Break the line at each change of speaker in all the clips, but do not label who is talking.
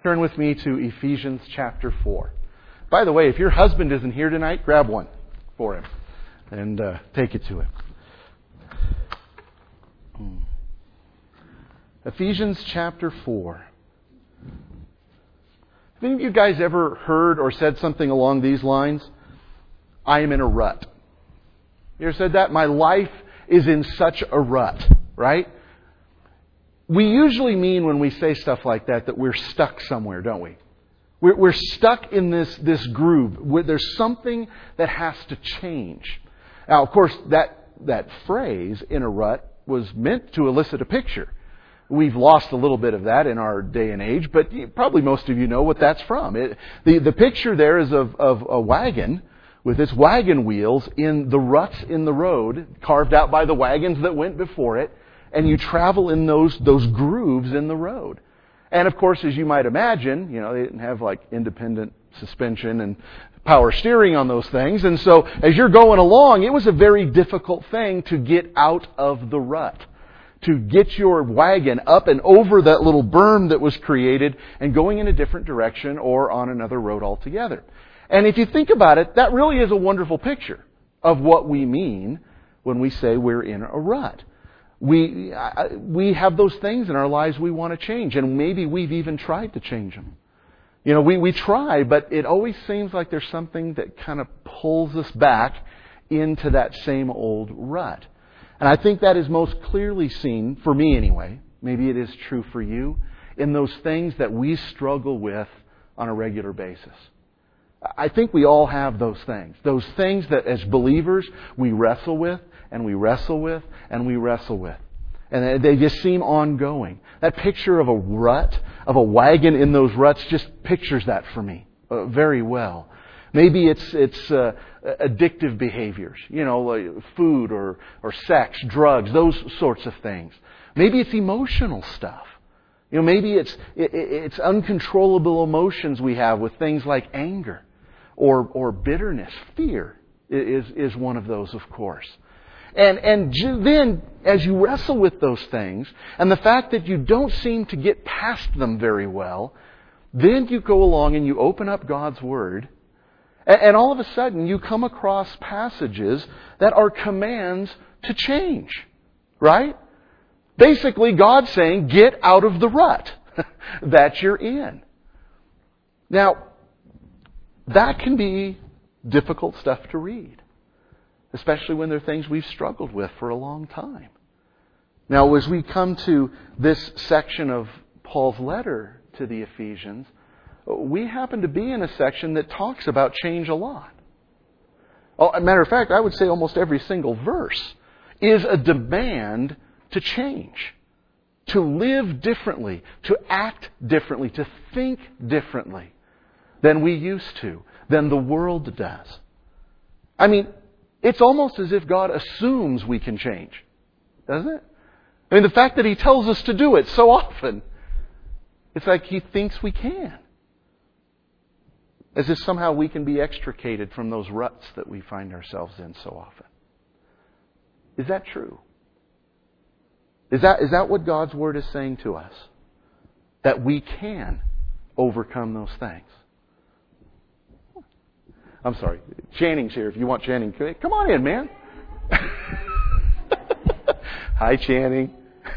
Turn with me to Ephesians chapter 4. By the way, if your husband isn't here tonight, grab one for him and take it to him. Ephesians chapter 4. Have any of you guys ever heard or said something along these lines? I am in a rut. You ever said that? My life is in such a rut, right? We usually mean when we say stuff like that we're stuck somewhere, don't we? We're stuck in this groove. There's something that has to change. Now, of course, that phrase, in a rut, was meant to elicit a picture. We've lost a little bit of that in our day and age, but probably most of you know what that's from. The picture there is of a wagon with its wagon wheels in the ruts in the road, carved out by the wagons that went before it, and you travel in those grooves in the road. And of course, as you might imagine, they didn't have like independent suspension and power steering on those things. And so as you're going along, it was a very difficult thing to get out of the rut. To get your wagon up and over that little berm that was created and going in a different direction or on another road altogether. And if you think about it, that really is a wonderful picture of what we mean when we say we're in a rut. We have those things in our lives we want to change, and maybe we've even tried to change them. We try, but it always seems like there's something that kind of pulls us back into that same old rut. And I think that is most clearly seen, for me anyway, maybe it is true for you, in those things that we struggle with on a regular basis. I think we all have those things that as believers we wrestle with, and we wrestle with, and we wrestle with. And they just seem ongoing. That picture of a rut, of a wagon in those ruts, just pictures that for me very well. Maybe it's addictive behaviors, like food or sex, drugs, those sorts of things. Maybe it's emotional stuff. Maybe it's uncontrollable emotions we have with things like anger or bitterness. Fear is one of those, of course. And then, as you wrestle with those things, and the fact that you don't seem to get past them very well, then you go along and you open up God's Word, and all of a sudden you come across passages that are commands to change, right? Basically, God's saying, get out of the rut that you're in. Now, that can be difficult stuff to read, especially when they're things we've struggled with for a long time. Now, as we come to this section of Paul's letter to the Ephesians, we happen to be in a section that talks about change a lot. As a matter of fact, I would say almost every single verse is a demand to change, to live differently, to act differently, to think differently than we used to, than the world does. I mean, it's almost as if God assumes we can change, doesn't it? I mean, the fact that He tells us to do it so often, it's like He thinks we can. As if somehow we can be extricated from those ruts that we find ourselves in so often. Is that true? Is that what God's Word is saying to us? That we can overcome those things? I'm sorry. Channing's here. If you want Channing, come on in, man. Hi, Channing.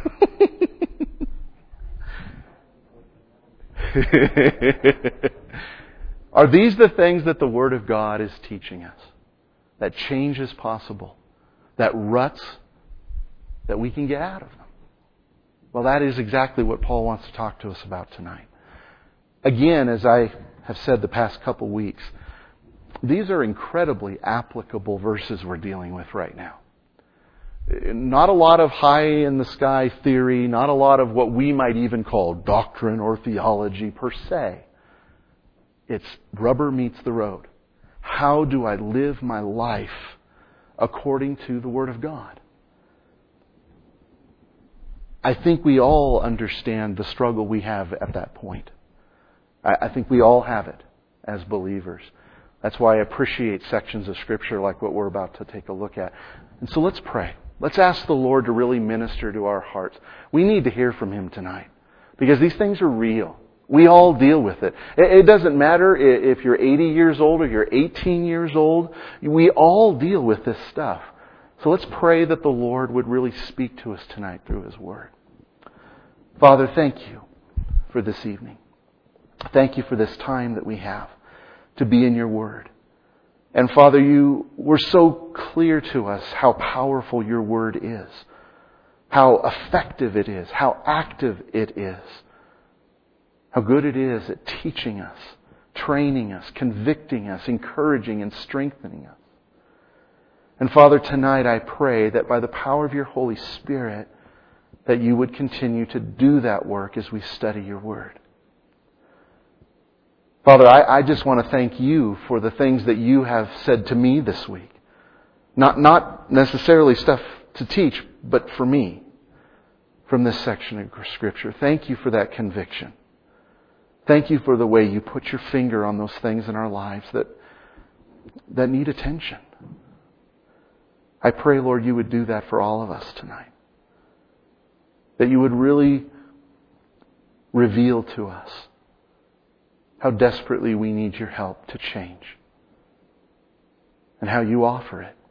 Are these the things that the Word of God is teaching us? That change is possible? That ruts, that we can get out of them? Well, that is exactly what Paul wants to talk to us about tonight. Again, as I have said the past couple weeks, these are incredibly applicable verses we're dealing with right now. Not a lot of high-in-the-sky theory, not a lot of what we might even call doctrine or theology per se. It's rubber meets the road. How do I live my life according to the Word of God? I think we all understand the struggle we have at that point. I think we all have it as believers. That's why I appreciate sections of Scripture like what we're about to take a look at. And so let's pray. Let's ask the Lord to really minister to our hearts. We need to hear from Him tonight because these things are real. We all deal with it. It doesn't matter if you're 80 years old or you're 18 years old. We all deal with this stuff. So let's pray that the Lord would really speak to us tonight through His Word. Father, thank you for this evening. Thank you for this time that we have to be in your Word. And Father, you were so clear to us how powerful your Word is, how effective it is, how active it is, how good it is at teaching us, training us, convicting us, encouraging and strengthening us. And Father, tonight I pray that by the power of your Holy Spirit, that you would continue to do that work as we study your Word. Father, I just want to thank you for the things that you have said to me this week. Not necessarily stuff to teach, but for me, from this section of Scripture. Thank you for that conviction. Thank you for the way you put your finger on those things in our lives that need attention. I pray, Lord, you would do that for all of us tonight. That you would really reveal to us how desperately we need your help to change, and how you offer it.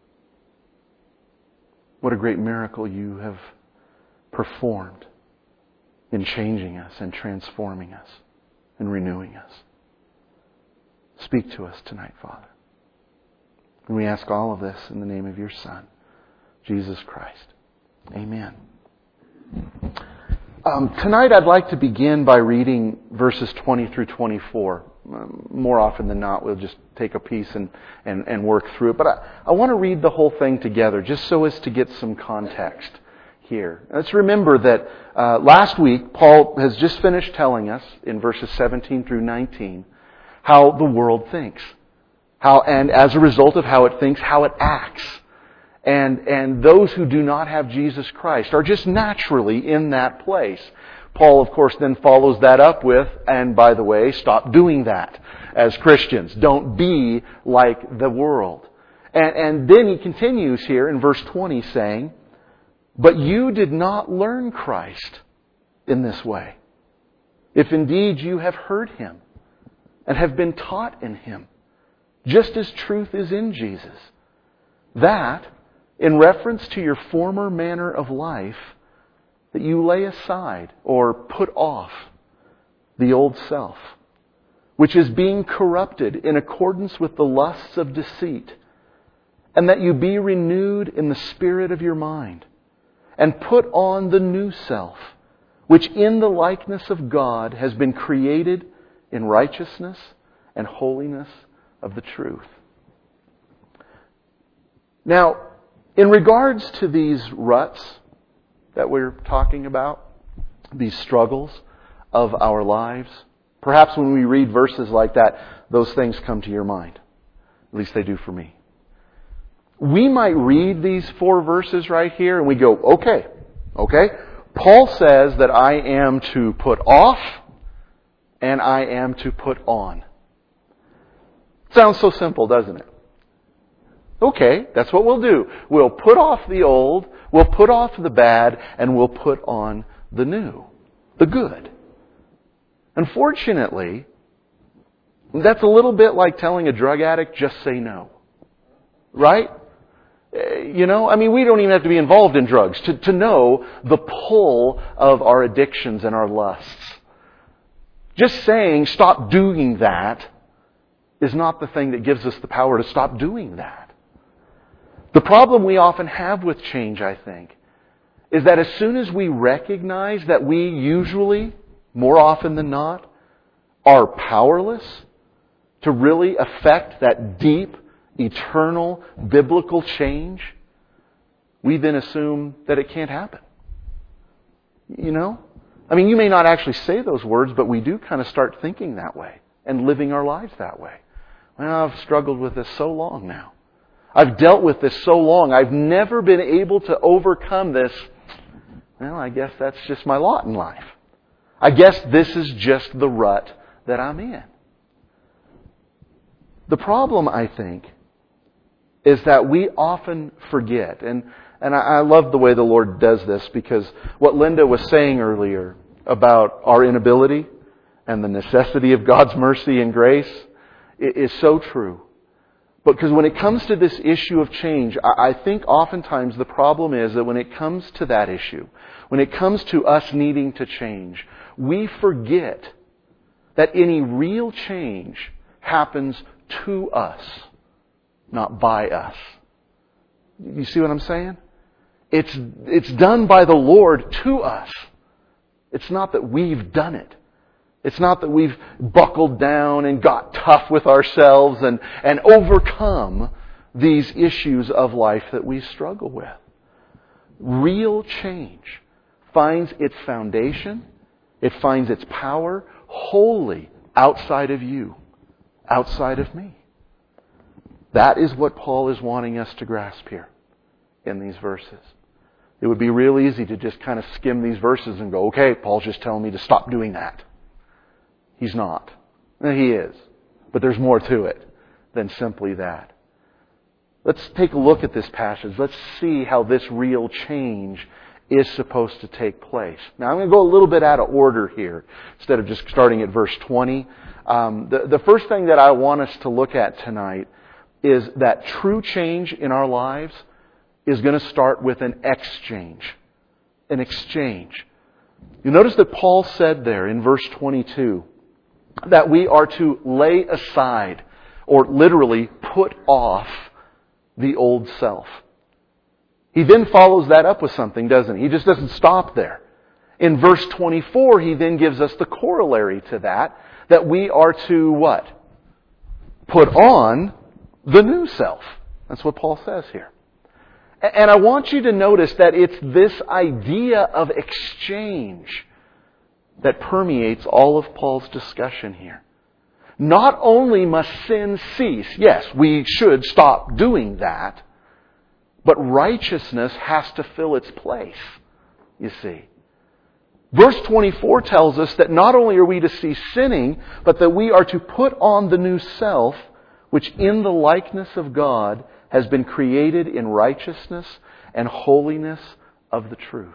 What a great miracle you have performed in changing us and transforming us and renewing us. Speak to us tonight, Father. And we ask all of this in the name of your Son, Jesus Christ. Amen. Tonight I'd like to begin by reading verses 20 through 24. More often than not, we'll just take a piece and work through it. But I want to read the whole thing together just so as to get some context here. Let's remember that last week Paul has just finished telling us in verses 17 through 19 how the world thinks. And as a result of how it thinks, how it acts. And those who do not have Jesus Christ are just naturally in that place. Paul, of course, then follows that up with, and by the way, stop doing that as Christians. Don't be like the world. And then he continues here in verse 20 saying, but you did not learn Christ in this way, if indeed you have heard Him and have been taught in Him, just as truth is in Jesus, that, in reference to your former manner of life, that you lay aside or put off the old self, which is being corrupted in accordance with the lusts of deceit, and that you be renewed in the spirit of your mind, and put on the new self, which in the likeness of God has been created in righteousness and holiness of the truth. Now, in regards to these ruts that we're talking about, these struggles of our lives, perhaps when we read verses like that, those things come to your mind. At least they do for me. We might read these 4 verses right here and we go, okay. Paul says that I am to put off and I am to put on. Sounds so simple, doesn't it? Okay, that's what we'll do. We'll put off the old, we'll put off the bad, and we'll put on the new, the good. Unfortunately, that's a little bit like telling a drug addict, just say no. Right? We don't even have to be involved in drugs to know the pull of our addictions and our lusts. Just saying, stop doing that, is not the thing that gives us the power to stop doing that. The problem we often have with change, I think, is that as soon as we recognize that we usually, more often than not, are powerless to really affect that deep, eternal, biblical change, we then assume that it can't happen. You may not actually say those words, but we do kind of start thinking that way and living our lives that way. Well, I've struggled with this so long now. I've dealt with this so long. I've never been able to overcome this. Well, I guess that's just my lot in life. I guess this is just the rut that I'm in. The problem, I think, is that we often forget. And I love the way the Lord does this, because what Linda was saying earlier about our inability and the necessity of God's mercy and grace is so true. But because when it comes to this issue of change, I think oftentimes the problem is that when it comes to that issue, when it comes to us needing to change, we forget that any real change happens to us, not by us. You see what I'm saying? It's done by the Lord to us. It's not that we've done it. It's not that we've buckled down and got tough with ourselves and overcome these issues of life that we struggle with. Real change finds its foundation, it finds its power wholly outside of you, outside of me. That is what Paul is wanting us to grasp here in these verses. It would be real easy to just kind of skim these verses and go, okay, Paul's just telling me to stop doing that. He's not. He is. But there's more to it than simply that. Let's take a look at this passage. Let's see how this real change is supposed to take place. Now, I'm going to go a little bit out of order here instead of just starting at verse 20. The first thing that I want us to look at tonight is that true change in our lives is going to start with an exchange. An exchange. You notice that Paul said there in verse 22 that we are to lay aside, or literally put off, the old self. He then follows that up with something, doesn't he? He just doesn't stop there. In verse 24, he then gives us the corollary to that we are to what? Put on the new self. That's what Paul says here. And I want you to notice that it's this idea of exchange that permeates all of Paul's discussion here. Not only must sin cease, yes, we should stop doing that, but righteousness has to fill its place, you see. Verse 24 tells us that not only are we to cease sinning, but that we are to put on the new self, which in the likeness of God has been created in righteousness and holiness of the truth.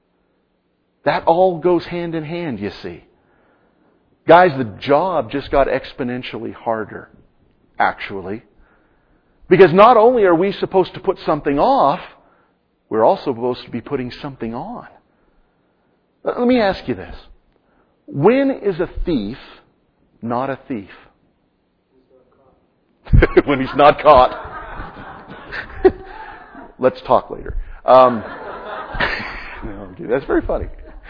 That all goes hand in hand, you see. Guys, the job just got exponentially harder, actually. Because not only are we supposed to put something off, we're also supposed to be putting something on. Let me ask you this. When is a thief not a thief? When he's not caught. Let's talk later. No, that's very funny.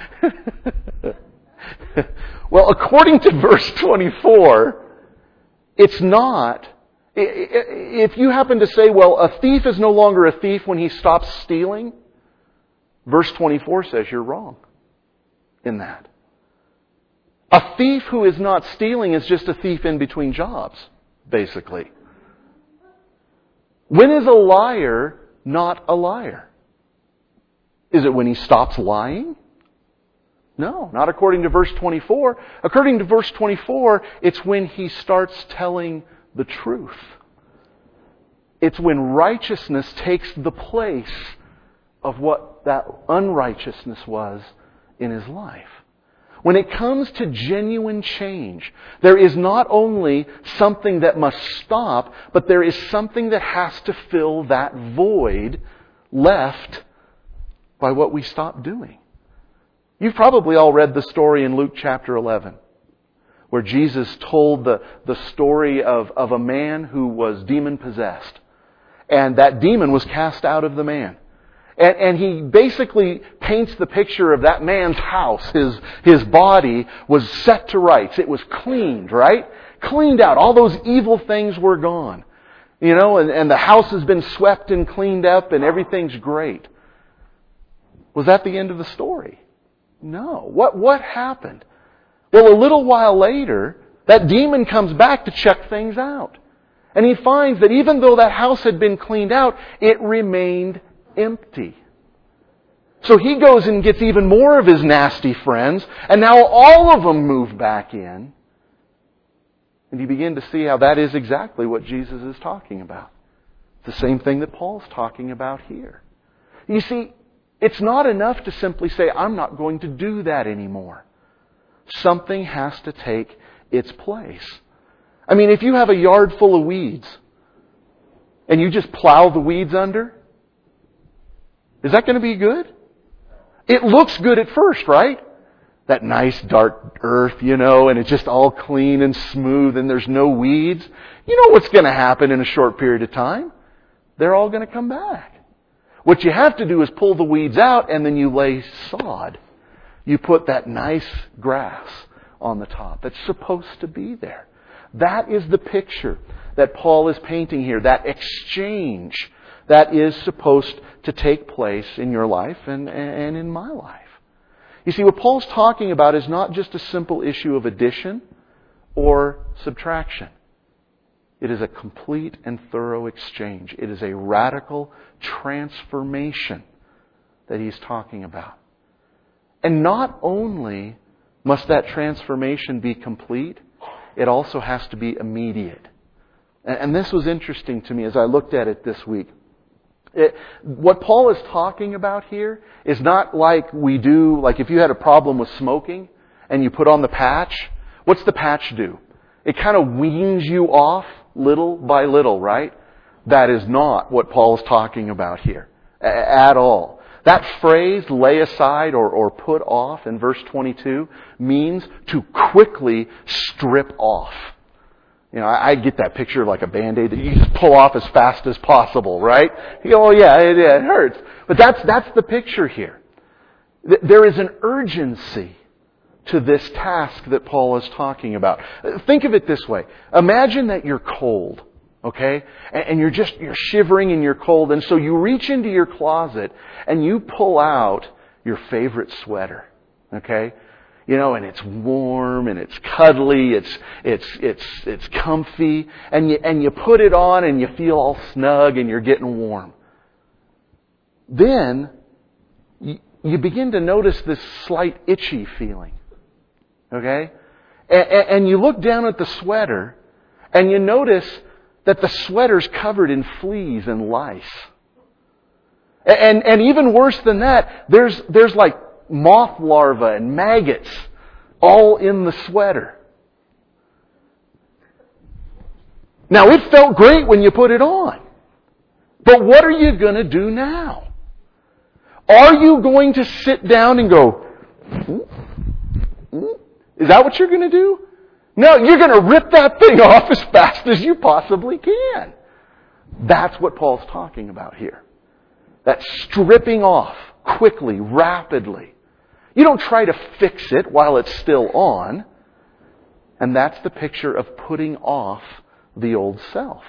Well, according to verse 24, it's not. If you happen to say, well, a thief is no longer a thief when he stops stealing, verse 24 says you're wrong in that. A thief who is not stealing is just a thief in between jobs, basically. When is a liar not a liar? Is it when he stops lying? No, not according to verse 24. According to verse 24, it's when he starts telling the truth. It's when righteousness takes the place of what that unrighteousness was in his life. When it comes to genuine change, there is not only something that must stop, but there is something that has to fill that void left by what we stopped doing. You've probably all read the story in Luke chapter 11, where Jesus told the story of a man who was demon-possessed. And that demon was cast out of the man. And he basically paints the picture of that man's house. His body was set to rights. It was cleaned, right? Cleaned out. All those evil things were gone. You know, and the house has been swept and cleaned up and everything's great. Was that the end of the story? No. What happened? Well, a little while later, that demon comes back to check things out. And he finds that even though that house had been cleaned out, it remained empty. So he goes and gets even more of his nasty friends, and now all of them move back in. And you begin to see how that is exactly what Jesus is talking about. It's the same thing that Paul's talking about here. You see, it's not enough to simply say, I'm not going to do that anymore. Something has to take its place. I mean, if you have a yard full of weeds and you just plow the weeds under, is that going to be good? It looks good at first, right? That nice dark earth, and it's just all clean and smooth and there's no weeds. You know what's going to happen in a short period of time? They're all going to come back. What you have to do is pull the weeds out and then you lay sod. You put that nice grass on the top that's supposed to be there. That is the picture that Paul is painting here, that exchange that is supposed to take place in your life and in my life. You see, what Paul's talking about is not just a simple issue of addition or subtraction. It is a complete and thorough exchange. It is a radical transformation that he's talking about. And not only must that transformation be complete, it also has to be immediate. And this was interesting to me as I looked at it this week. What Paul is talking about here is not like we do, like if you had a problem with smoking and you put on the patch, what's the patch do? It kind of weans you off little by little, right? That is not what Paul is talking about here at all. That phrase, lay aside or put off in verse 22, means to quickly strip off. I get that picture of like a Band-Aid that you just pull off as fast as possible, right? Oh yeah, it hurts. But that's the picture here. There is an urgency to this task that Paul is talking about. Think of it this way. Imagine that you're cold, okay? And you're shivering and you're cold. And so you reach into your closet and you pull out your favorite sweater, okay? And it's warm and it's cuddly, it's comfy, and you put it on and you feel all snug and you're getting warm. Then you begin to notice this slight itchy feeling. Okay? And you look down at the sweater and you notice that the sweater's covered in fleas and lice. And even worse than that, there's like moth larvae and maggots all in the sweater. Now, it felt great when you put it on. But what are you going to do now? Are you going to sit down and go, is that what you're going to do? No, you're going to rip that thing off as fast as you possibly can. That's what Paul's talking about here. That stripping off quickly, rapidly. You don't try to fix it while it's still on. And that's the picture of putting off the old self.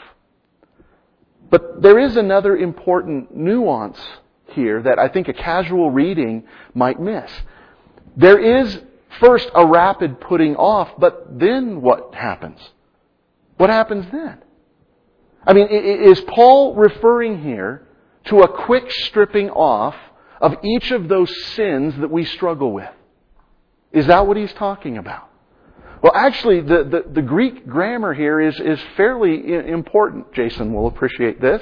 But there is another important nuance here that I think a casual reading might miss. There is first a rapid putting off, but then what happens? What happens then? I mean, is Paul referring here to a quick stripping off of each of those sins that we struggle with? Is that what he's talking about? Well, actually, the Greek grammar here is fairly important. Jason will appreciate this.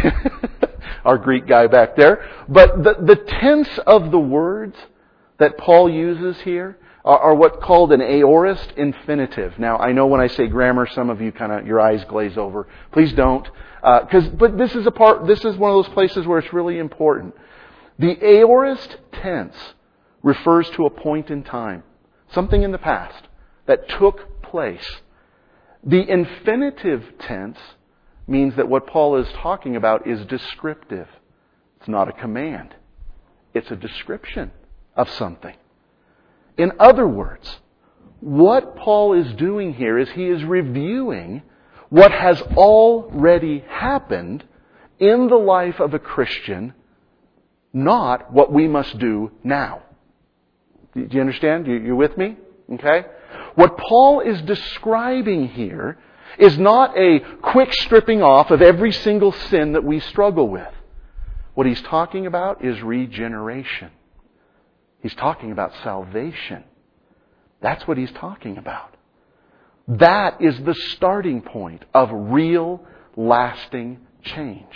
Our Greek guy back there. But the tense of the words that Paul uses here are what's called an aorist infinitive. Now, I know when I say grammar, some of you your eyes glaze over. Please don't. But this is one of those places where it's really important. The aorist tense refers to a point in time. Something in the past that took place. The infinitive tense means that what Paul is talking about is descriptive. It's not a command. It's a description of something. In other words, what Paul is doing here is he is reviewing what has already happened in the life of a Christian, not what we must do now. Do you understand? You with me? Okay? What Paul is describing here is not a quick stripping off of every single sin that we struggle with. What he's talking about is regeneration. He's talking about salvation. That's what he's talking about. That is the starting point of real, lasting change.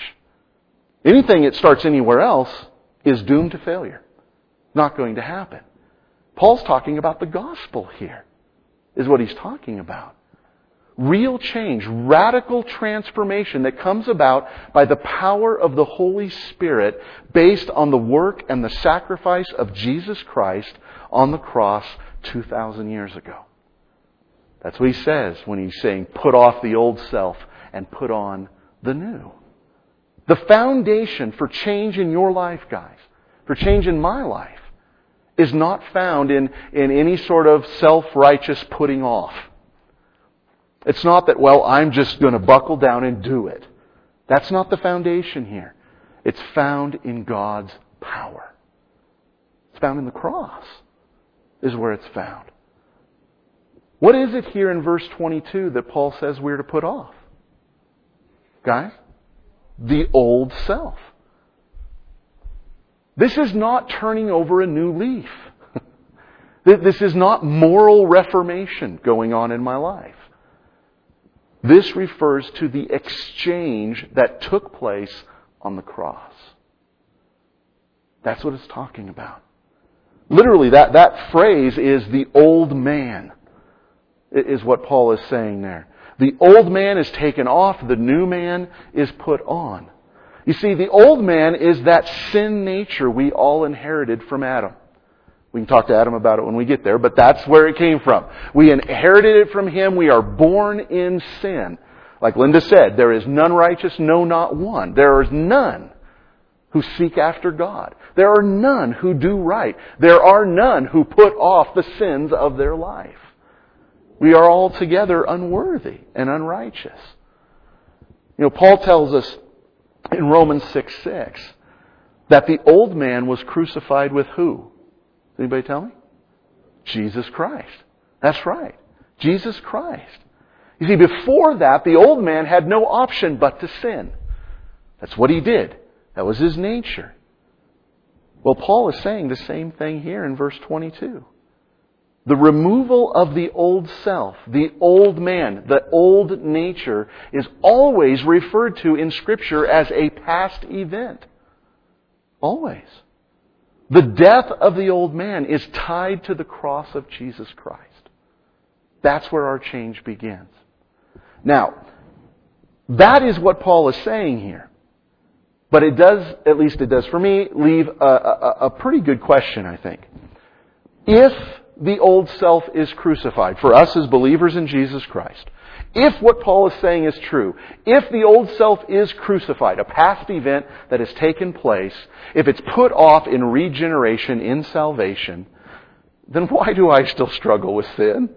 Anything that starts anywhere else is doomed to failure. Not going to happen. Paul's talking about the gospel here, is what he's talking about. Real change, radical transformation that comes about by the power of the Holy Spirit based on the work and the sacrifice of Jesus Christ on the cross 2,000 years ago. That's what he says when he's saying, put off the old self and put on the new. The foundation for change in your life, guys, for change in my life, is not found in any sort of self-righteous putting off. It's not that, well, I'm just going to buckle down and do it. That's not the foundation here. It's found in God's power. It's found in the cross, is where it's found. What is it here in verse 22 that Paul says we're to put off? Guys? The old self. This is not turning over a new leaf. This is not moral reformation going on in my life. This refers to the exchange that took place on the cross. That's what it's talking about. Literally, that phrase is the old man, is what Paul is saying there. The old man is taken off, the new man is put on. You see, the old man is that sin nature we all inherited from Adam. We can talk to Adam about it when we get there, but that's where it came from. We inherited it from him. We are born in sin. Like Linda said, there is none righteous, no, not one. There is none who seek after God. There are none who do right. There are none who put off the sins of their life. We are altogether unworthy and unrighteous. Paul tells us in Romans 6:6 that the old man was crucified with who? Anybody tell me? Jesus Christ. That's right. Jesus Christ. You see, before that, the old man had no option but to sin. That's what he did. That was his nature. Well, Paul is saying the same thing here in verse 22. The removal of the old self, the old man, the old nature is always referred to in Scripture as a past event. Always. The death of the old man is tied to the cross of Jesus Christ. That's where our change begins. Now, that is what Paul is saying here. But it does, at least it does for me, leave a pretty good question, I think. If the old self is crucified, for us as believers in Jesus Christ, if what Paul is saying is true, if the old self is crucified, a past event that has taken place, if it's put off in regeneration, in salvation, then why do I still struggle with sin?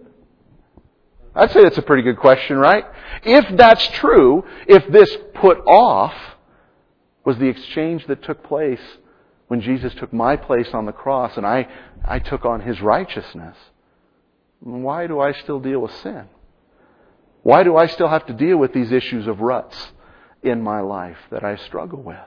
I'd say that's a pretty good question, right? If that's true, if this put off was the exchange that took place when Jesus took my place on the cross and I took on His righteousness, why do I still deal with sin? Why do I still have to deal with these issues of ruts in my life that I struggle with?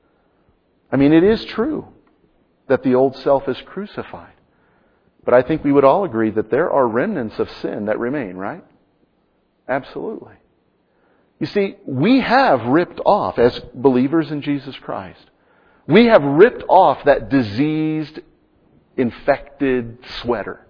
I mean, it is true that the old self is crucified. But I think we would all agree that there are remnants of sin that remain, right? Absolutely. You see, we have ripped off, as believers in Jesus Christ, we have ripped off that diseased, infected sweater.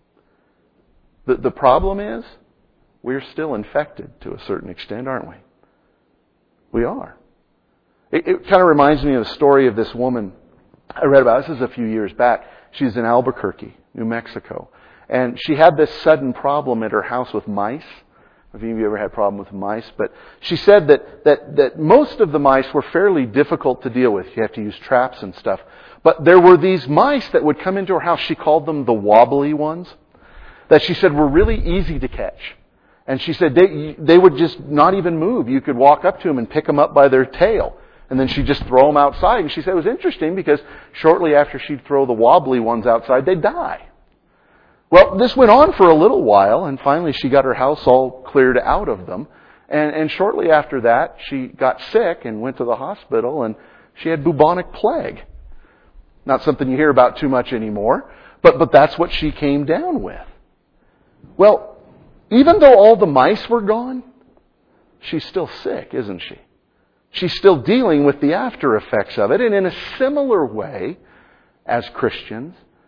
The problem is, we're still infected to a certain extent, aren't we? We are. It kind of reminds me of the story of this woman I read about. This is a few years back. She's in Albuquerque, New Mexico. And she had this sudden problem at her house with mice. Have any of you ever had a problem with mice? But she said that most of the mice were fairly difficult to deal with. You have to use traps and stuff. But there were these mice that would come into her house. She called them the wobbly ones. That she said were really easy to catch. And she said they would just not even move. You could walk up to them and pick them up by their tail. And then she'd just throw them outside. And she said it was interesting because shortly after she'd throw the wobbly ones outside, they'd die. Well, this went on for a little while, and finally she got her house all cleared out of them. And shortly after that, she got sick and went to the hospital, and she had bubonic plague. Not something you hear about too much anymore, but that's what she came down with. Well, even though all the mice were gone, she's still sick, isn't she? She's still dealing with the after effects of it. And in a similar way, as Christians,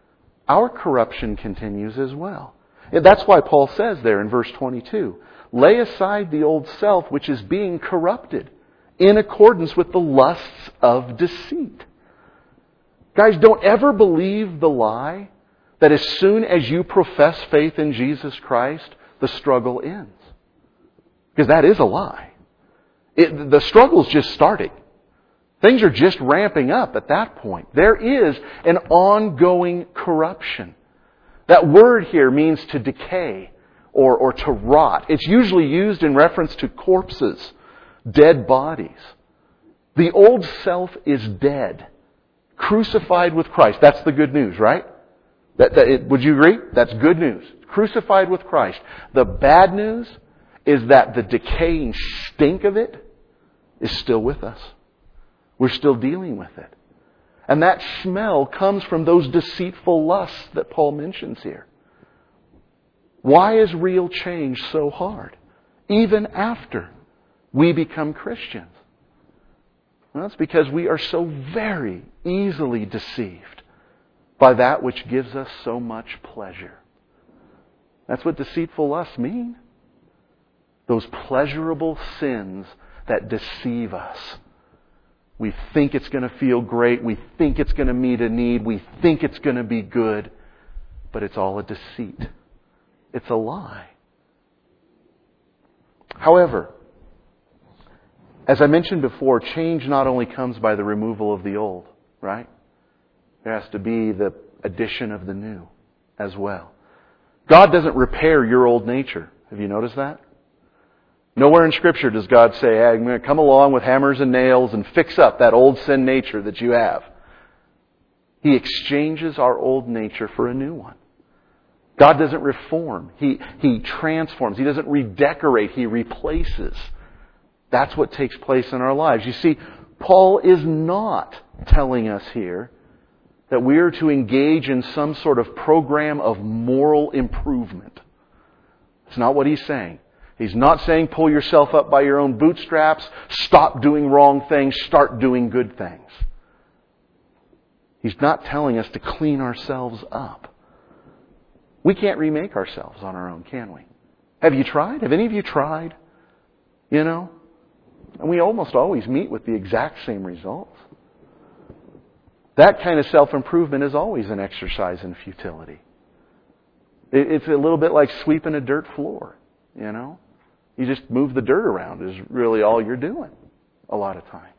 our corruption continues as well. That's why Paul says there in verse 22, lay aside the old self which is being corrupted in accordance with the lusts of deceit. Guys, don't ever believe the lie that as soon as you profess faith in Jesus Christ, the struggle ends. Because that is a lie. The struggle's just starting. Things are just ramping up at that point. There is an ongoing corruption. That word here means to decay or to rot. It's usually used in reference to corpses, dead bodies. The old self is dead, crucified with Christ. That's the good news, right? Would you agree? That's good news. Crucified with Christ. The bad news is that the decaying stink of it is still with us. We're still dealing with it. And that smell comes from those deceitful lusts that Paul mentions here. Why is real change so hard, even after we become Christians? Well, it's because we are so very easily deceived by that which gives us so much pleasure. That's what deceitful lusts mean. Those pleasurable sins that deceive us. We think it's going to feel great. We think it's going to meet a need. We think it's going to be good. But it's all a deceit. It's a lie. However, as I mentioned before, change not only comes by the removal of the old, right? There has to be the addition of the new as well. God doesn't repair your old nature. Have you noticed that? Nowhere in Scripture does God say, hey, I'm going to come along with hammers and nails and fix up that old sin nature that you have. He exchanges our old nature for a new one. God doesn't reform. He transforms. He doesn't redecorate. He replaces. That's what takes place in our lives. You see, Paul is not telling us here that we are to engage in some sort of program of moral improvement. It's not what he's saying. He's not saying pull yourself up by your own bootstraps, stop doing wrong things, start doing good things. He's not telling us to clean ourselves up. We can't remake ourselves on our own, can we? Have you tried? Have any of you tried? You know? And we almost always meet with the exact same results. That kind of self-improvement is always an exercise in futility. It's a little bit like sweeping a dirt floor, you know? You just move the dirt around is really all you're doing a lot of times.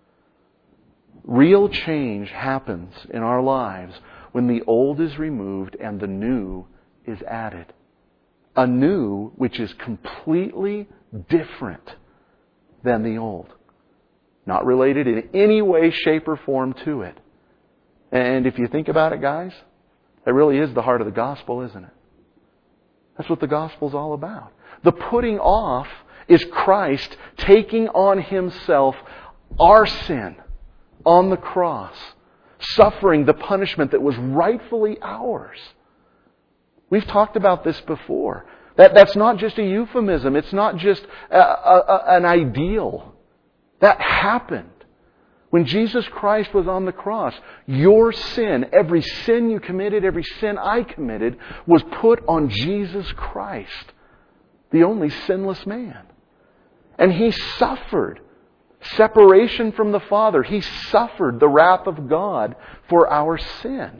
Real change happens in our lives when the old is removed and the new is added. A new which is completely different than the old. Not related in any way, shape, or form to it. And if you think about it, guys, that really is the heart of the gospel, isn't it? That's what the gospel's all about. The putting off is Christ taking on Himself our sin on the cross, suffering the punishment that was rightfully ours. We've talked about this before. That's not just a euphemism. It's not just an ideal. That happened. When Jesus Christ was on the cross, your sin, every sin you committed, every sin I committed, was put on Jesus Christ, the only sinless man. And He suffered separation from the Father. He suffered the wrath of God for our sin.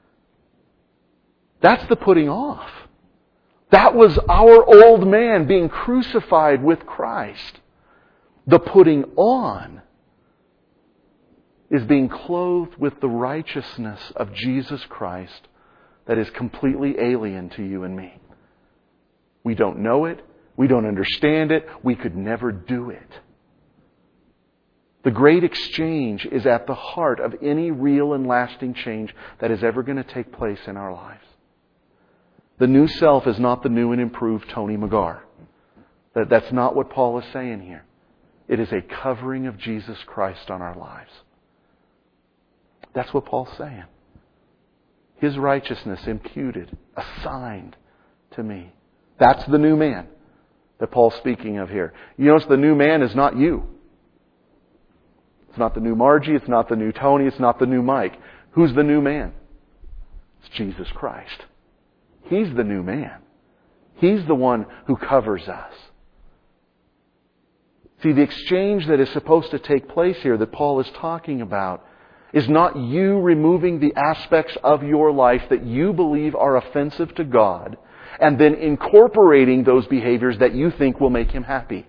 That's the putting off. That was our old man being crucified with Christ. The putting on is being clothed with the righteousness of Jesus Christ that is completely alien to you and me. We don't know it. We don't understand it. We could never do it. The great exchange is at the heart of any real and lasting change that is ever going to take place in our lives. The new self is not the new and improved Tony McGar. That's not what Paul is saying here. It is a covering of Jesus Christ on our lives. That's what Paul's saying. His righteousness imputed, assigned to me. That's the new man that Paul's speaking of here. You notice the new man is not you. It's not the new Margie. It's not the new Tony. It's not the new Mike. Who's the new man? It's Jesus Christ. He's the new man. He's the one who covers us. See, the exchange that is supposed to take place here that Paul is talking about is not you removing the aspects of your life that you believe are offensive to God and then incorporating those behaviors that you think will make Him happy.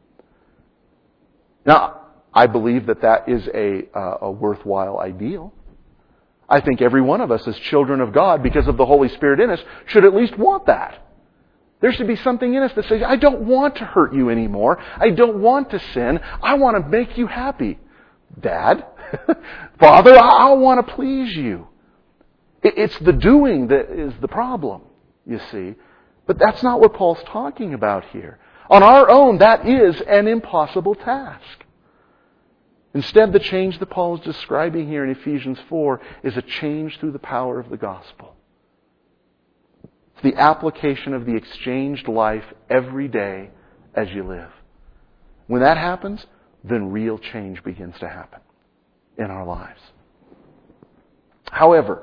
Now, I believe that is a worthwhile ideal. I think every one of us as children of God, because of the Holy Spirit in us, should at least want that. There should be something in us that says, I don't want to hurt you anymore. I don't want to sin. I want to make you happy. Dad, Father, I want to please you. It's the doing that is the problem, you see. But that's not what Paul's talking about here. On our own, that is an impossible task. Instead, the change that Paul is describing here in Ephesians 4 is a change through the power of the gospel. It's the application of the exchanged life every day as you live. When that happens, then real change begins to happen in our lives. However,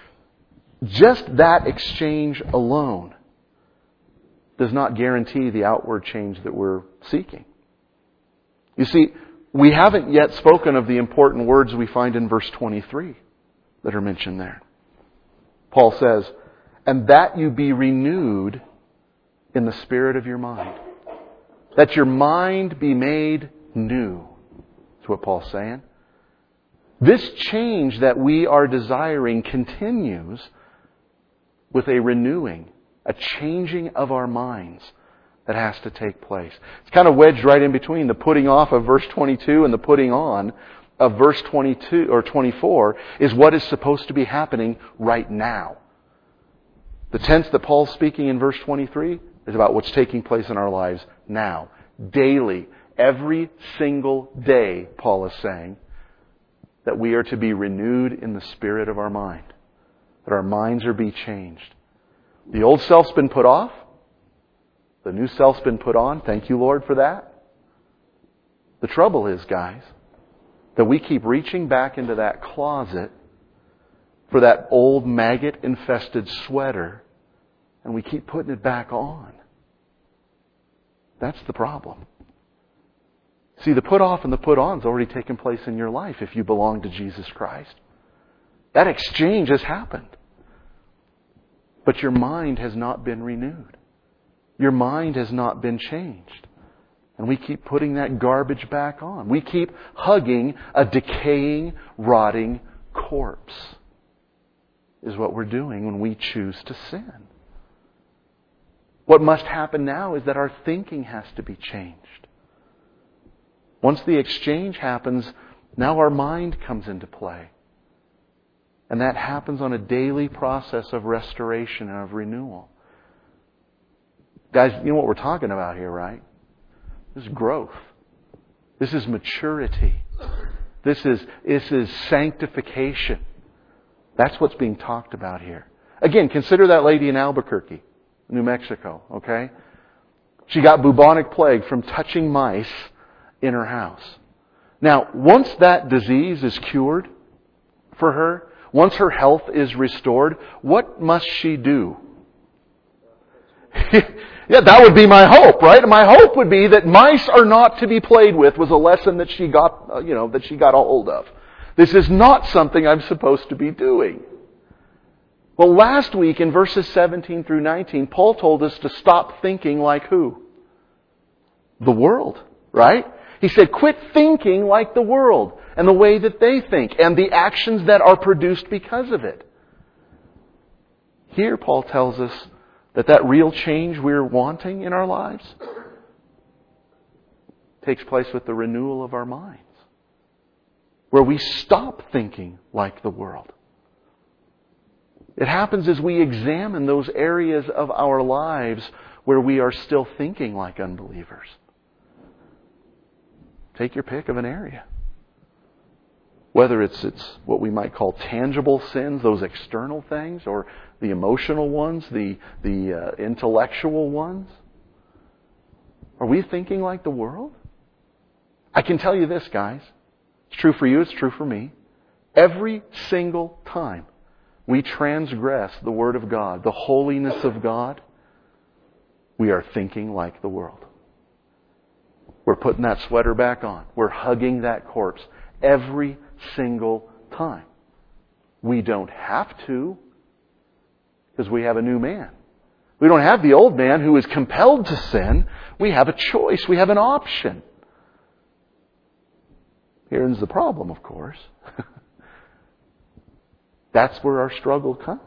just that exchange alone does not guarantee the outward change that we're seeking. You see, we haven't yet spoken of the important words we find in verse 23 that are mentioned there. Paul says, and that you be renewed in the spirit of your mind. That your mind be made new. That's what Paul's saying. This change that we are desiring continues with a renewing, a changing of our minds that has to take place. It's kind of wedged right in between the putting off of verse 22 and the putting on of verse 22 or 24 is what is supposed to be happening right now. The tense that Paul's speaking in verse 23 is about what's taking place in our lives now. Daily. Every single day, Paul is saying, that we are to be renewed in the spirit of our mind. That our minds are be changed. The old self's been put off. The new self's been put on. Thank you, Lord, for that. The trouble is, guys, that we keep reaching back into that closet for that old maggot-infested sweater, and we keep putting it back on. That's the problem. See, the put off and the put on's already taken place in your life if you belong to Jesus Christ. That exchange has happened. But your mind has not been renewed. Your mind has not been changed. And we keep putting that garbage back on. We keep hugging a decaying, rotting corpse. Is what we're doing when we choose to sin. What must happen now is that our thinking has to be changed. Once the exchange happens, now our mind comes into play. And that happens on a daily process of restoration and of renewal. Guys, you know what we're talking about here, right? This is growth. This is maturity. This is sanctification. That's what's being talked about here. Again, consider that lady in Albuquerque, New Mexico, okay? She got bubonic plague from touching mice in her house. Now, once that disease is cured for her, once her health is restored, what must she do? Yeah, that would be my hope, right? My hope would be that mice are not to be played with was a lesson that she got, that she got a hold of. This is not something I'm supposed to be doing. Well, last week in verses 17 through 19, Paul told us to stop thinking like who? The world, right? He said, quit thinking like the world and the way that they think and the actions that are produced because of it. Here, Paul tells us that real change we're wanting in our lives takes place with the renewal of our minds, where we stop thinking like the world. It happens as we examine those areas of our lives where we are still thinking like unbelievers. Take your pick of an area. Whether it's what we might call tangible sins, those external things, or the emotional ones, the intellectual ones. Are we thinking like the world? I can tell you this, guys. It's true for you, it's true for me. Every single time we transgress the Word of God, the holiness of God, we are thinking like the world. We're putting that sweater back on. We're hugging that corpse every single time. We don't have to, because we have a new man. We don't have the old man who is compelled to sin. We have a choice. We have an option. Here's the problem, of course. That's where our struggle comes.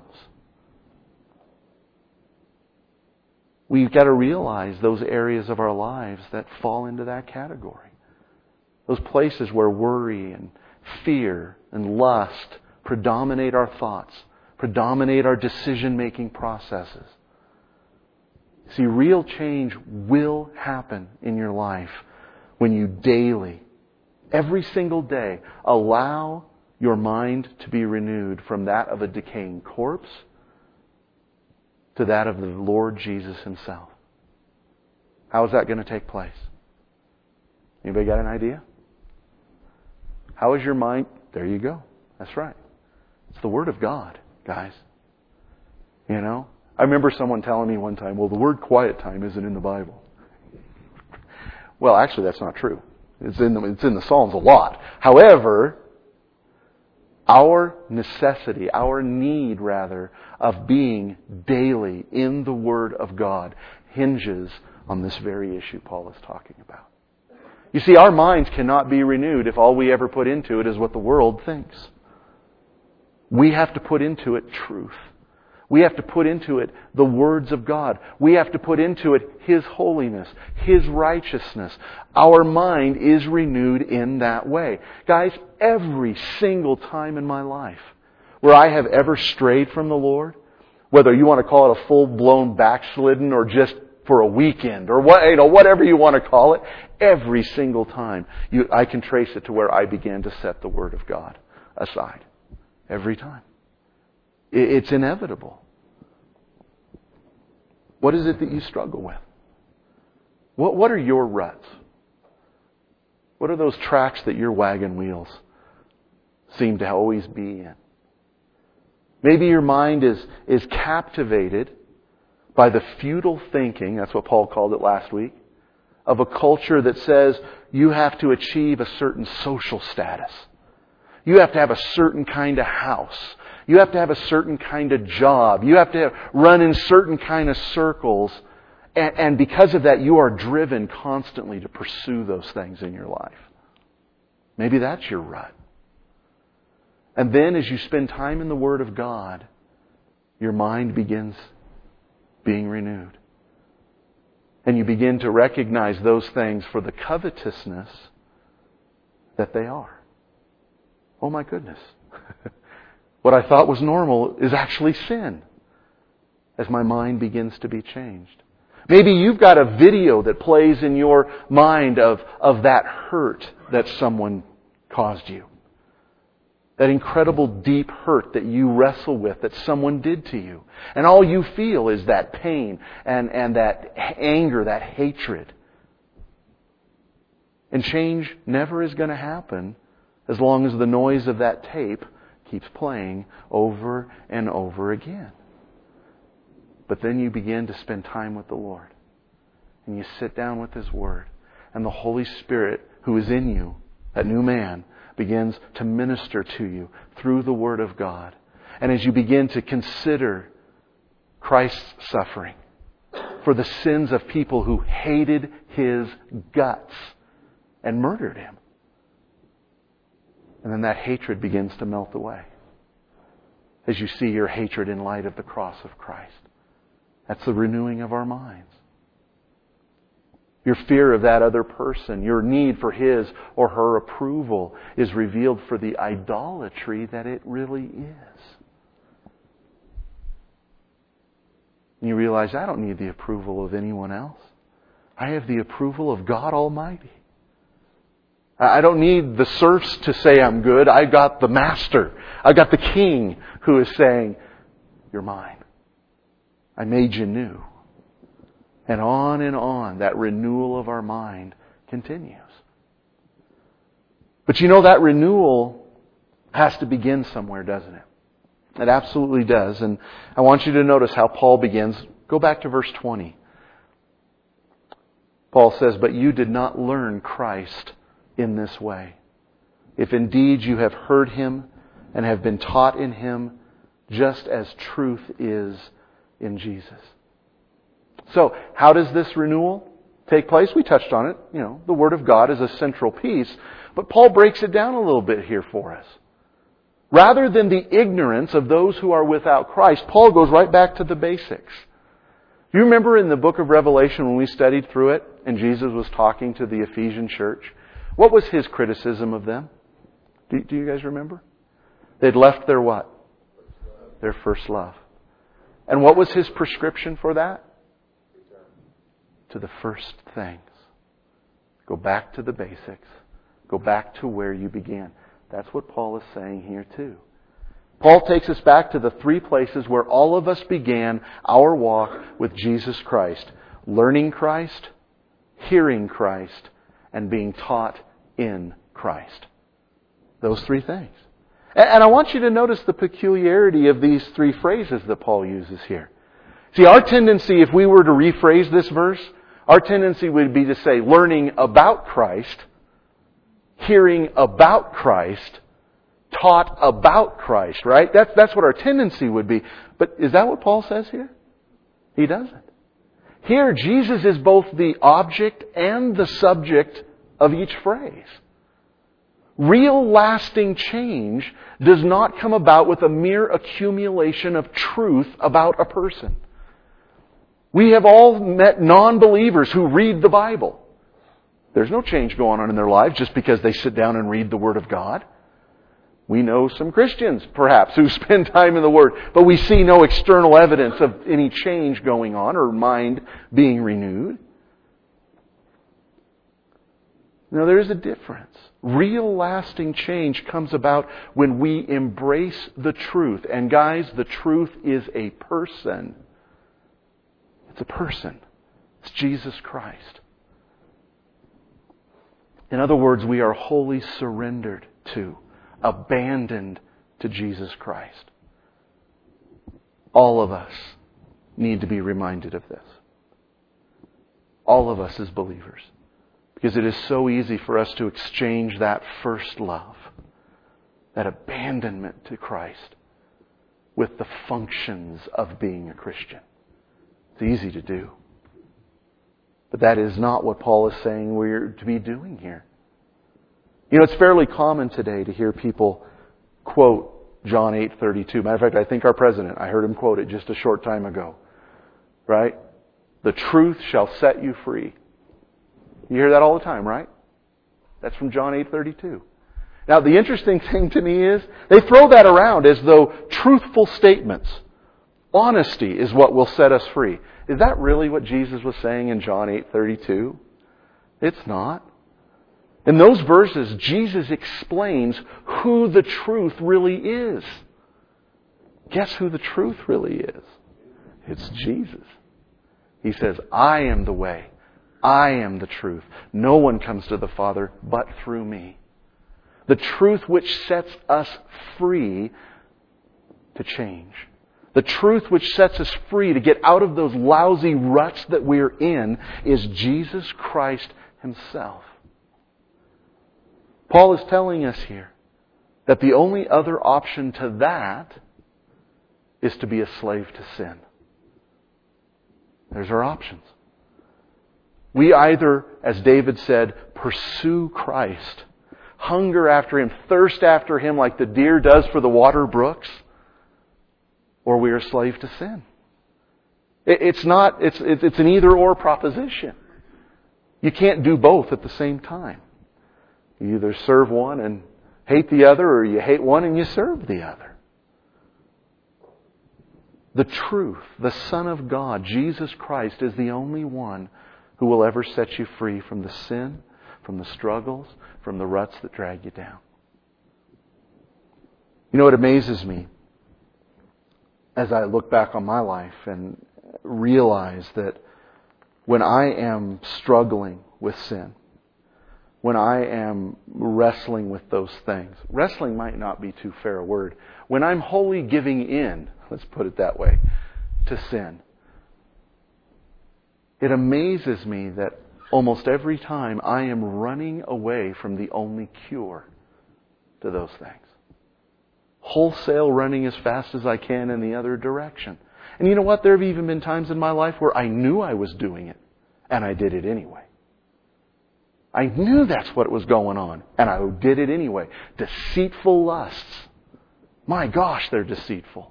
We've got to realize those areas of our lives that fall into that category. Those places where worry and fear and lust predominate our thoughts, predominate our decision-making processes. See, real change will happen in your life when you daily, every single day, allow your mind to be renewed from that of a decaying corpse to that of the Lord Jesus Himself. How is that going to take place? Anybody got an idea? How is your mind? There you go. That's right. It's the Word of God, guys. You know? I remember someone telling me one time, well, the word quiet time isn't in the Bible. Well, actually, that's not true. It's in the Psalms a lot. However, our necessity, our need, rather, of being daily in the Word of God hinges on this very issue Paul is talking about. You see, our minds cannot be renewed if all we ever put into it is what the world thinks. We have to put into it truth. We have to put into it the words of God. We have to put into it His holiness, His righteousness. Our mind is renewed in that way. Guys, every single time in my life where I have ever strayed from the Lord, whether you want to call it a full-blown backslidden or just for a weekend or whatever you want to call it, every single time I can trace it to where I began to set the Word of God aside. Every time. It's inevitable. What is it that you struggle with? What are your ruts? What are those tracks that your wagon wheels seem to always be in? Maybe your mind is captivated by the futile thinking, that's what Paul called it last week, of a culture that says you have to achieve a certain social status. You have to have a certain kind of house. You have to have a certain kind of job. You have to run in certain kind of circles. And because of that, you are driven constantly to pursue those things in your life. Maybe that's your rut. And then as you spend time in the Word of God, your mind begins being renewed. And you begin to recognize those things for the covetousness that they are. Oh my goodness. What I thought was normal is actually sin as my mind begins to be changed. Maybe you've got a video that plays in your mind of that hurt that someone caused you. That incredible deep hurt that you wrestle with that someone did to you. And all you feel is that pain and that anger, that hatred. And change never is going to happen as long as the noise of that tape keeps playing over and over again. But then you begin to spend time with the Lord. And you sit down with His Word. And the Holy Spirit who is in you, that new man, begins to minister to you through the Word of God. And as you begin to consider Christ's suffering for the sins of people who hated His guts and murdered Him, and then that hatred begins to melt away as you see your hatred in light of the cross of Christ. That's the renewing of our minds. Your fear of that other person, your need for his or her approval is revealed for the idolatry that it really is. And you realize, I don't need the approval of anyone else. I have the approval of God Almighty. I don't need the serfs to say I'm good. I got the master. I got the king who is saying, you're mine. I made you new. And on, that renewal of our mind continues. But you know, that renewal has to begin somewhere, doesn't it? It absolutely does. And I want you to notice how Paul begins. Go back to verse 20. Paul says, "But you did not learn Christ in this way. If indeed you have heard Him and have been taught in Him, just as truth is in Jesus." So, how does this renewal take place? We touched on it. The Word of God is a central piece. But Paul breaks it down a little bit here for us. Rather than the ignorance of those who are without Christ, Paul goes right back to the basics. Do you remember in the book of Revelation when we studied through it and Jesus was talking to the Ephesian church? What was His criticism of them? Do you guys remember? They'd left their what? Their first love. And what was His prescription for that? To the first things. Go back to the basics. Go back to where you began. That's what Paul is saying here too. Paul takes us back to the three places where all of us began our walk with Jesus Christ. Learning Christ, hearing Christ, and being taught in Christ. Those three things. And I want you to notice the peculiarity of these three phrases that Paul uses here. See, our tendency, if we were to rephrase this verse, our tendency would be to say learning about Christ, hearing about Christ, taught about Christ, right? That's what our tendency would be. But is that what Paul says here? He doesn't. Here, Jesus is both the object and the subject of each phrase. Real lasting change does not come about with a mere accumulation of truth about a person. We have all met non-believers who read the Bible. There's no change going on in their lives just because they sit down and read the Word of God. We know some Christians, perhaps, who spend time in the Word, but we see no external evidence of any change going on or mind being renewed. No, there is a difference. Real lasting change comes about when we embrace the truth. And guys, the truth is a person. It's a person. It's Jesus Christ. In other words, we are wholly surrendered to, abandoned to Jesus Christ. All of us need to be reminded of this. All of us as believers. Because it is so easy for us to exchange that first love, that abandonment to Christ, with the functions of being a Christian. It's easy to do. But that is not what Paul is saying we're to be doing here. It's fairly common today to hear people quote John 8:32. Matter of fact, I think our president, I heard him quote it just a short time ago. Right? The truth shall set you free. You hear that all the time, right? That's from John 8:32. Now, the interesting thing to me is they throw that around as though truthful statements, honesty is what will set us free. Is that really what Jesus was saying in John 8:32? It's not. In those verses, Jesus explains who the truth really is. Guess who the truth really is? It's Jesus. He says, I am the way. I am the truth. No one comes to the Father but through me. The truth which sets us free to change. The truth which sets us free to get out of those lousy ruts that we're in is Jesus Christ Himself. Paul is telling us here that the only other option to that is to be a slave to sin. There's our options. We either, as David said, pursue Christ, hunger after Him, thirst after Him like the deer does for the water brooks, or we are a slave to sin. It's an either-or proposition. You can't do both at the same time. You either serve one and hate the other, or you hate one and you serve the other. The truth, the Son of God, Jesus Christ, is the only one who will ever set you free from the sin, from the struggles, from the ruts that drag you down. It amazes me as I look back on my life and realize that when I am struggling with sin, when I am wrestling with those things. Wrestling might not be too fair a word. When I'm wholly giving in, let's put it that way, to sin. It amazes me that almost every time I am running away from the only cure to those things. Wholesale running as fast as I can in the other direction. And you know what? There have even been times in my life where I knew I was doing it, and I did it anyway. I knew that's what was going on, and I did it anyway. Deceitful lusts. My gosh, they're deceitful.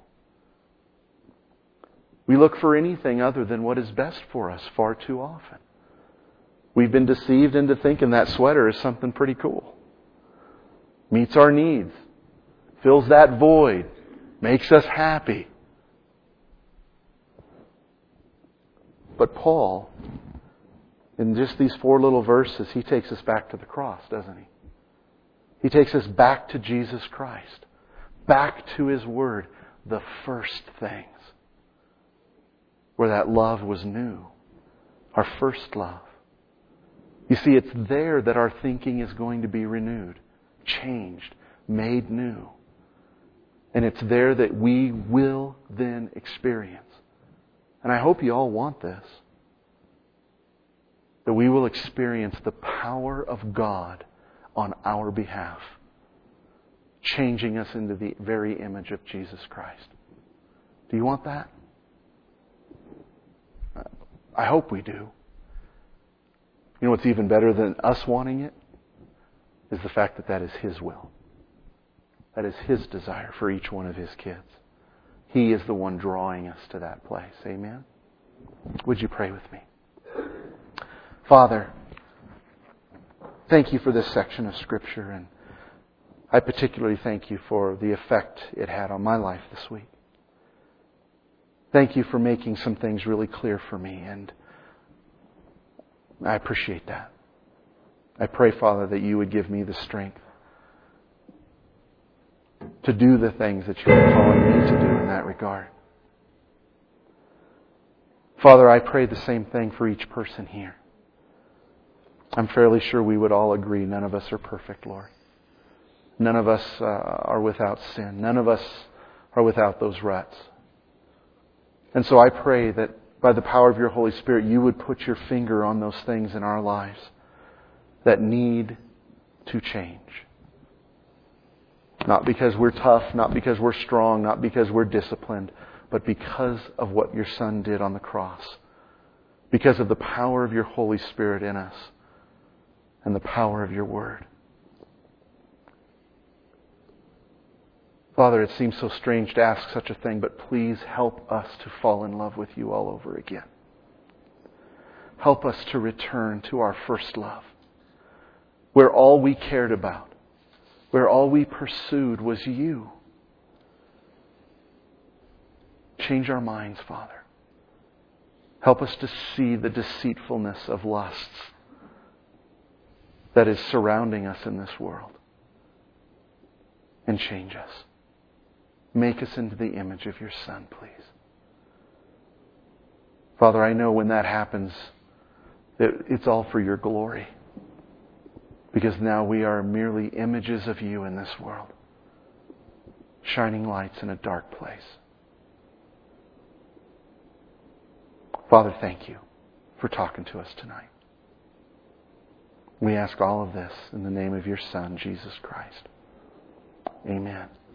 We look for anything other than what is best for us far too often. We've been deceived into thinking that sweater is something pretty cool. Meets our needs. Fills that void. Makes us happy. But Paul, in just these 4 little verses, he takes us back to the cross, doesn't he? He takes us back to Jesus Christ. Back to His Word. The first things. Where that love was new. Our first love. You see, it's there that our thinking is going to be renewed, changed, made new. And it's there that we will then experience. And I hope you all want this. That we will experience the power of God on our behalf. Changing us into the very image of Jesus Christ. Do you want that? I hope we do. You know what's even better than us wanting it? Is the fact that that is His will. That is His desire for each one of His kids. He is the one drawing us to that place. Amen? Would you pray with me? Father, thank You for this section of Scripture, and I particularly thank You for the effect it had on my life this week. Thank You for making some things really clear for me, and I appreciate that. I pray, Father, that You would give me the strength to do the things that You are calling me to do in that regard. Father, I pray the same thing for each person here. I'm fairly sure we would all agree none of us are perfect, Lord. None of us are without sin. None of us are without those ruts. And so I pray that by the power of Your Holy Spirit, You would put Your finger on those things in our lives that need to change. Not because we're tough, not because we're strong, not because we're disciplined, but because of what Your Son did on the cross. Because of the power of Your Holy Spirit in us and the power of Your Word. Father, it seems so strange to ask such a thing, but please help us to fall in love with You all over again. Help us to return to our first love, where all we cared about, where all we pursued was You. Change our minds, Father. Help us to see the deceitfulness of lusts that is surrounding us in this world. And change us. Make us into the image of Your Son, please. Father, I know when that happens, that it's all for Your glory. Because now we are merely images of You in this world. Shining lights in a dark place. Father, thank You for talking to us tonight. We ask all of this in the name of Your Son, Jesus Christ. Amen.